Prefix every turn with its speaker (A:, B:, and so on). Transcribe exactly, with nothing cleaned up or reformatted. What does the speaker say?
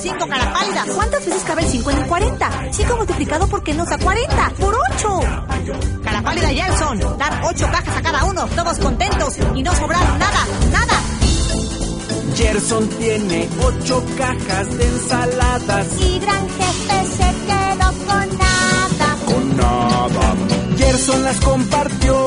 A: cinco, cara pálida.
B: ¿Cuántas veces cabe el cinco en el cuarenta? cinco multiplicado por qué nos da cuarenta. ¡Por ocho!
A: Cara pálida y Gerson, dar ocho cajas a cada uno, todos contentos y no sobraron nada, nada.
C: Gerson tiene ocho cajas de ensaladas.
D: Y gran jefe se quedó con nada.
C: Con nada. Gerson las compartió